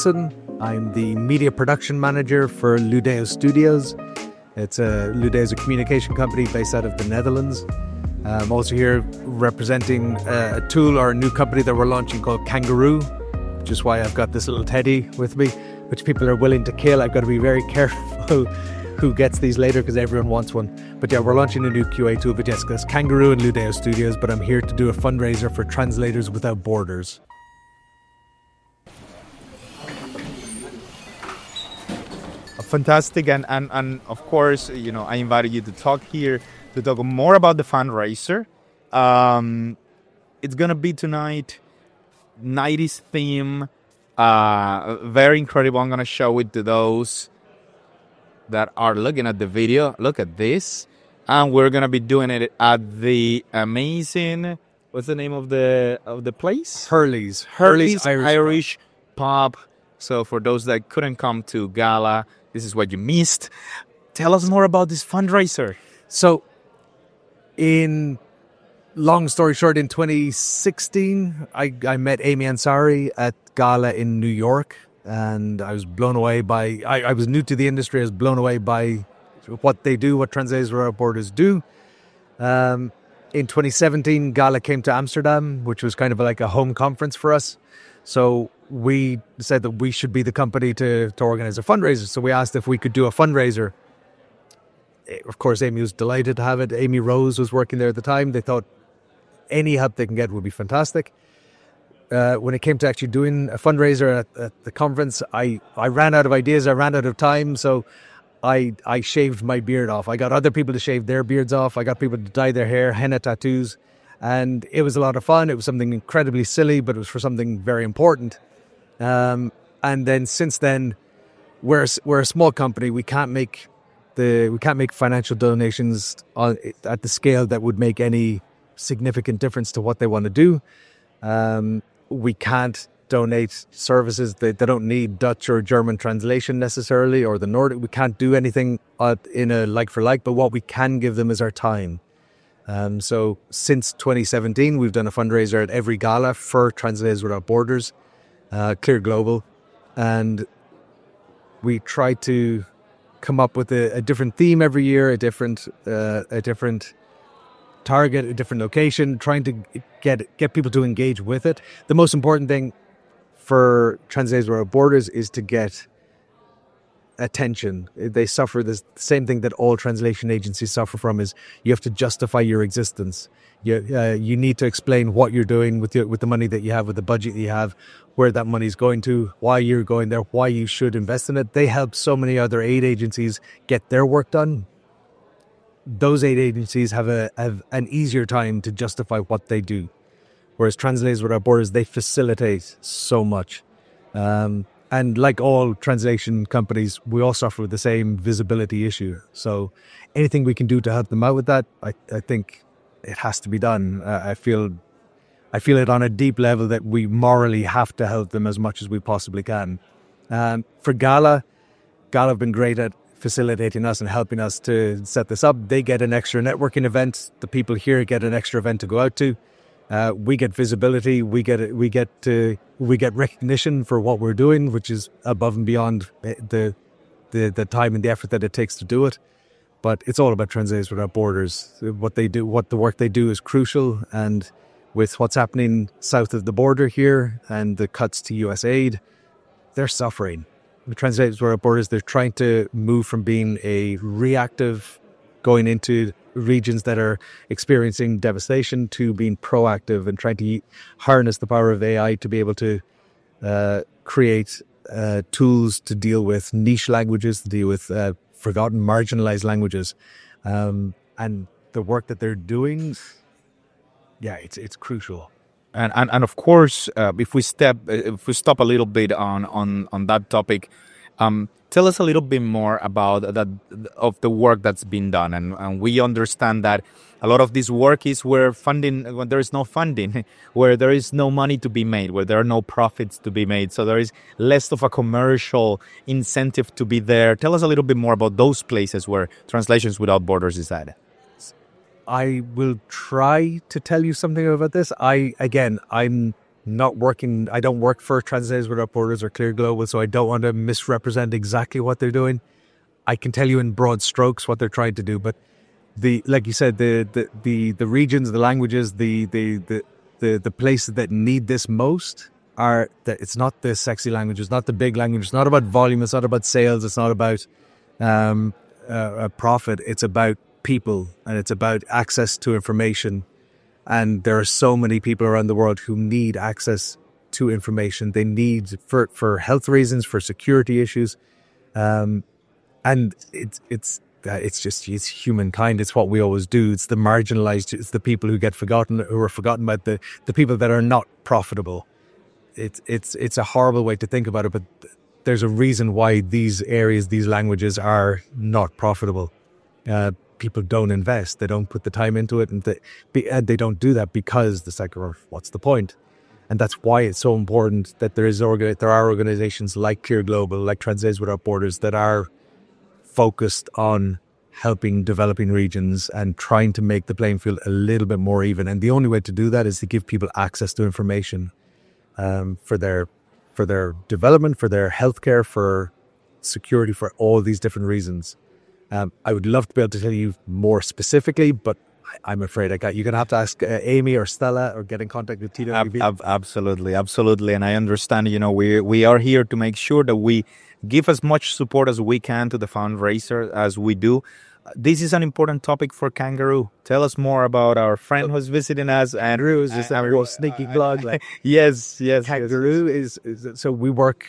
Wilson. I'm the media production manager for Ludeo Studios. Ludeo is a communication company based out of the Netherlands. I'm also here representing a tool or a new company that we're launching called Kangaroo, which is why I've got this little teddy with me, which people are willing to kill. I've got to be very careful who gets these later because everyone wants one. But yeah, we're launching a new QA tool. But yes, that's Kangaroo and Ludeo Studios. But I'm here to do a fundraiser for Translators Without Borders. Fantastic. And of course, I invited you to talk here to talk more about the fundraiser. It's going to be tonight, 90s theme. Very incredible. I'm going to show it to those that are looking at the video. Look at this. And we're going to be doing it at the amazing, what's the name of the place? Hurley's Irish Pub. So for those that couldn't come to Gala, this is what you missed. Tell us more about this fundraiser. So, long story short, in 2016, I met Amy Ansari at Gala in New York, and I was blown away by... I was new to the industry. I was blown away by what they do, what Translators Without Borders do. In 2017, Gala came to Amsterdam, which was kind of like a home conference for us. So we said that we should be the company to organize a fundraiser. So we asked if we could do a fundraiser. Of course, Amy was delighted to have it. Amy Rose was working there at the time. They thought any help they can get would be fantastic. When it came to actually doing a fundraiser at the conference, I ran out of ideas. I ran out of time. So I shaved my beard off. I got other people to shave their beards off. I got people to dye their hair, henna tattoos. And it was a lot of fun. It was something incredibly silly, but it was for something very important. And then since then, we're a small company. We can't make financial donations at the scale that would make any significant difference to what they want to do. We can't donate services. They don't need Dutch or German translation necessarily, or the Nordic. We can't do anything in a like for like, but what we can give them is our time. So since 2017, we've done a fundraiser at every gala for Translators Without Borders, Clear Global, and we try to come up with a different theme every year, a different target, a different location, trying to get people to engage with it. The most important thing for Translators Without Borders is to get attention. They suffer the same thing that all translation agencies suffer from, is you have to justify your existence. You need to explain what you're doing with the money that you have, with the budget that you have, where that money's going to, why you're going there, why you should invest in it. They help so many other aid agencies get their work done. Those aid agencies have an easier time to justify what they do, whereas Translators Without Borders, they facilitate so much. And like all translation companies, we all suffer with the same visibility issue. So anything we can do to help them out with that, I think it has to be done. I feel it on a deep level that we morally have to help them as much as we possibly can. For Gala have been great at facilitating us and helping us to set this up. They get an extra networking event. The people here get an extra event to go out to. We get visibility. We get recognition for what we're doing, which is above and beyond the time and the effort that it takes to do it. But it's all about Translators Without Borders. What they do, the work they do, is crucial. And with what's happening south of the border here and the cuts to US aid, they're suffering. The Translators Without Borders, they're trying to move from being a reactive, going into regions that are experiencing devastation, to being proactive and trying to harness the power of AI to be able to create tools to deal with niche languages, to deal with forgotten, marginalized languages. And the work that they're doing, it's crucial. And of course, if we stop a little bit on that topic, tell us a little bit more about of the work that's been done. And we understand that a lot of this work is when there is no funding, where there is no money to be made, where there are no profits to be made. So there is less of a commercial incentive to be there. Tell us a little bit more about those places where Translations Without Borders is at. I will try to tell you something about this. I'm not working. I don't work for Translators Without Borders or Clear Global, so I don't want to misrepresent exactly what they're doing. I can tell you in broad strokes what they're trying to do, but like you said, the regions, the languages, the places that need this most are that it's not the sexy language, it's not the big language, it's not about volume, it's not about sales, it's not about a profit. It's about people, and it's about access to information. And there are so many people around the world who need access to information. They need for health reasons, for security issues, and it's humankind. It's what we always do. It's the marginalized. It's the people who get forgotten, who are forgotten about, the people that are not profitable. It's a horrible way to think about it, but there's a reason why these areas, these languages are not profitable. People don't invest. They don't put the time into it, and they don't do that because it's like, what's the point? And that's why it's so important that there are organizations like Clear Global, like Translators Without Borders, that are focused on helping developing regions and trying to make the playing field a little bit more even. And the only way to do that is to give people access to information for their development, for their healthcare, for security, for all these different reasons. I would love to be able to tell you more specifically, but I'm afraid you're going to have to ask Amy or Stella or get in contact with TWB. Absolutely. And I understand, we are here to make sure that we give as much support as we can to the fundraiser as we do. This is an important topic for Kangaroo. Tell us more about our friend who's visiting us. Kangaroo is just a real sneaky blog. Yes. Kangaroo is so we work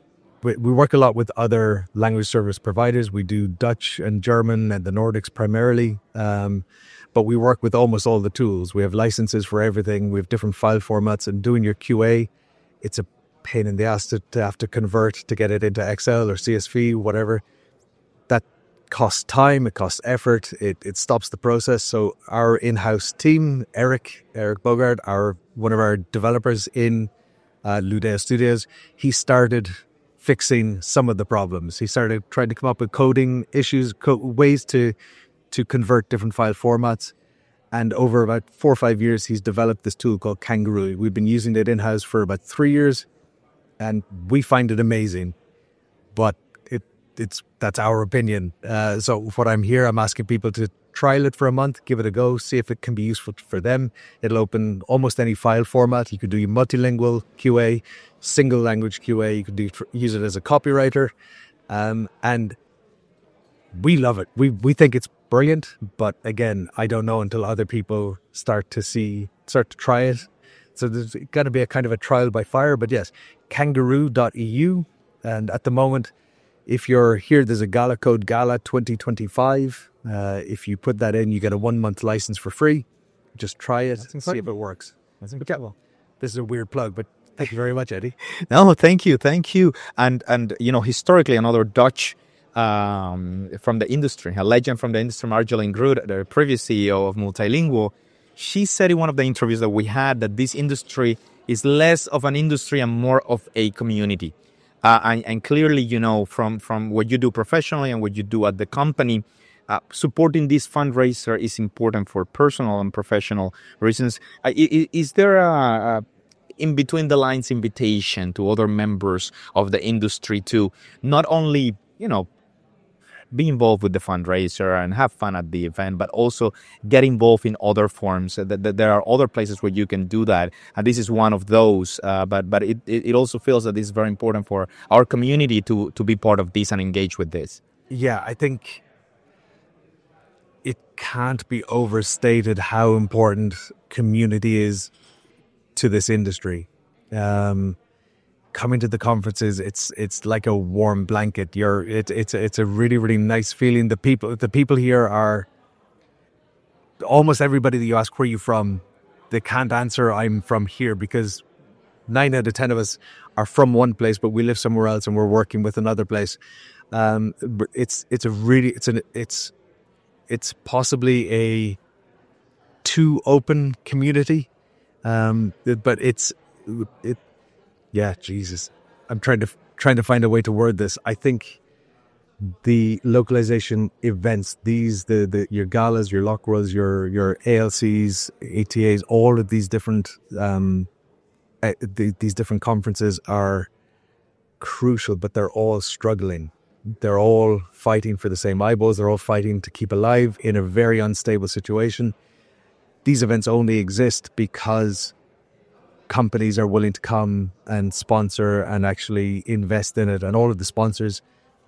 a lot with other language service providers. We do Dutch and German and the Nordics primarily, but we work with almost all the tools. We have licenses for everything. We have different file formats, and doing your QA, it's a pain in the ass to have to convert to get it into Excel or CSV, whatever. That costs time, it costs effort, it stops the process. So our in-house team, Eric Bogard, one of our developers in Ludea Studios, he started fixing some of the problems. He started trying to come up with coding issues, ways to convert different file formats. And over about 4 or 5 years, he's developed this tool called Kangaroo. We've been using it in-house for about 3 years, and we find it amazing. But that's our opinion. So what I'm asking people to trial it for a month, give it a go, see if it can be useful for them. It'll open almost any file format. You could do multilingual QA, single language QA. You could use it as a copywriter. And we love it. We think it's brilliant. But again, I don't know until other people start to try it. So there's going to be a kind of a trial by fire. But yes, kangaroo.eu. And at the moment, if you're here, there's a Gala code, Gala 2025. If you put that in, you get a 1-month license for free. Just try it and see if it works. That's incredible. This is a weird plug, but thank you very much, Eddie. No, thank you. And historically, another Dutch from the industry, a legend from the industry, Marjolein Groot, the previous CEO of Multilingual, she said in one of the interviews that we had that this industry is less of an industry and more of a community. And clearly, from what you do professionally and what you do at the company, supporting this fundraiser is important for personal and professional reasons. Is there a in between the lines invitation to other members of the industry to not only, be involved with the fundraiser and have fun at the event, but also get involved in other forms? There are other places where you can do that, and this is one of those. But it also feels that this is very important for our community to be part of this and engage with this. Yeah, I think it can't be overstated how important community is to this industry. Coming to the conferences, it's like a warm blanket. It's a really, really nice feeling. The people here are almost everybody that you ask where you from, they can't answer I'm from here, because 9 out of 10 of us are from one place, but we live somewhere else and we're working with another place. It's possibly a too open community, but yeah, Jesus. I'm trying to find a way to word this. I think the localization events, your galas, your Lockworlds, your ALCs, ATAs, all of these different these different conferences are crucial, but they're all struggling. They're all fighting for the same eyeballs. They're all fighting to keep alive in a very unstable situation. These events only exist because companies are willing to come and sponsor and actually invest in it. And all of the sponsors,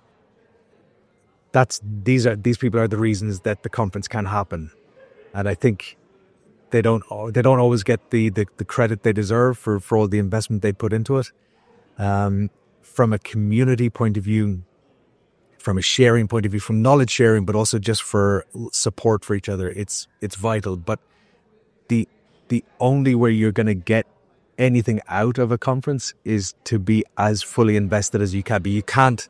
these people are the reasons that the conference can happen. And I think they don't always get the credit they deserve for all the investment they put into it. From a community point of view, from a sharing point of view, from knowledge sharing, but also just for support for each other, it's vital. But the only way you're going to get anything out of a conference is to be as fully invested as you can be. You can't,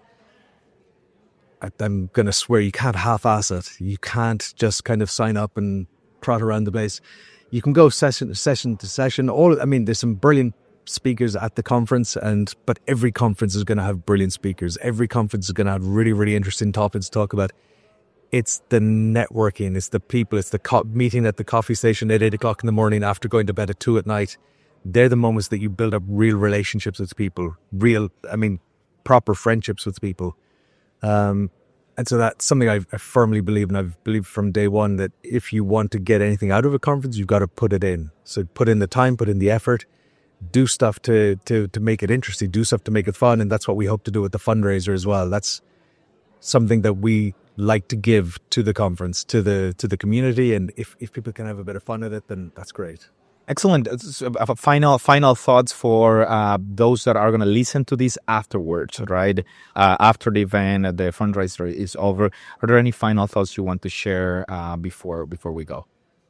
I'm going to swear, you can't half-ass it. You can't just kind of sign up and trot around the place. You can go session to session. There's some brilliant speakers at the conference, but every conference is going to have brilliant speakers. Every conference is going to have really, really interesting topics to talk about. It's the networking, it's the people, it's the meeting at the coffee station at 8 o'clock in the morning after going to bed at 2 at night. They're the moments that you build up real relationships with people, proper friendships with people. And so that's something I firmly believe, and I've believed from day one, that if you want to get anything out of a conference, you've got to put it in. So put in the time, put in the effort, do stuff to make it interesting, do stuff to make it fun. And that's what we hope to do with the fundraiser as well. That's something that we like to give to the conference, to the community. And if people can have a bit of fun with it, then that's great. Excellent. Final thoughts for those that are going to listen to this afterwards, right? After the event, the fundraiser is over. Are there any final thoughts you want to share before we go?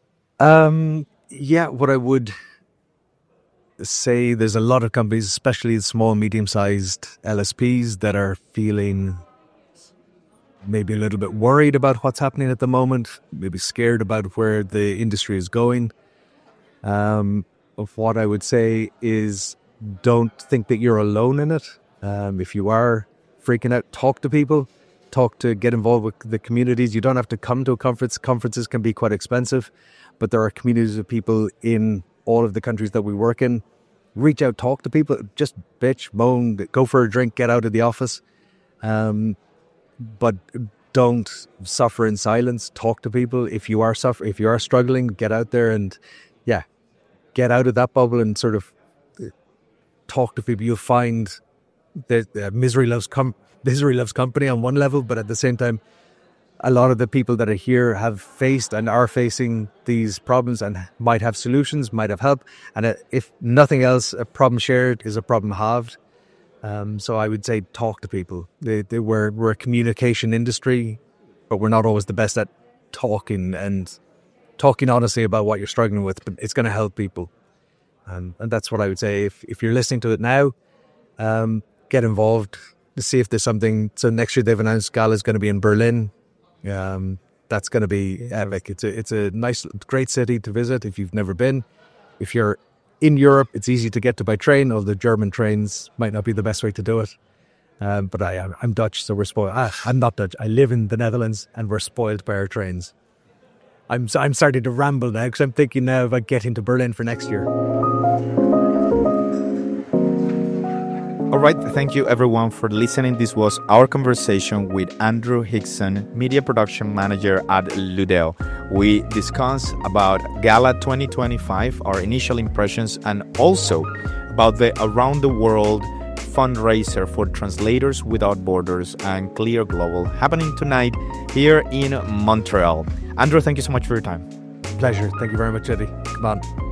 What I would say, there's a lot of companies, especially small, medium-sized LSPs, that are feeling maybe a little bit worried about what's happening at the moment, maybe scared about where the industry is going. Of what I would say is, don't think that you're alone in it. If you are freaking out, talk to people, get involved with the communities. You don't have to come to a conference. Conferences can be quite expensive, but there are communities of people in all of the countries that we work in. Reach out, talk to people, just bitch, moan, go for a drink, get out of the office. But don't suffer in silence. Talk to people. If you are struggling, get out there and get out of that bubble and sort of talk to people. You'll find that misery loves company on one level, but at the same time, a lot of the people that are here have faced and are facing these problems and might have solutions, might have help. And if nothing else, a problem shared is a problem halved. So I would say talk to people. We're a communication industry, but we're not always the best at talking honestly about what you're struggling with, but it's going to help people. And that's what I would say. If you're listening to it now, get involved to see if there's something. So next year they've announced Gala is going to be in Berlin. That's going to be epic. It's a nice, great city to visit if you've never been. If you're in Europe, it's easy to get to by train, although the German trains might not be the best way to do it. But I'm Dutch, so we're spoiled. I'm not Dutch. I live in the Netherlands, and we're spoiled by our trains. I'm starting to ramble now because I'm thinking now about getting to Berlin for next year. All right, thank you everyone for listening. This was our conversation with Andrew Hickson, Media Production Manager at Ludeo. We discussed about Gala 2025, our initial impressions, and also about the Around the World fundraiser for Translators Without Borders and Clear Global, happening tonight here in Montreal. Andrew, thank you so much for your time. Pleasure. Thank you very much, Eddie. Come on.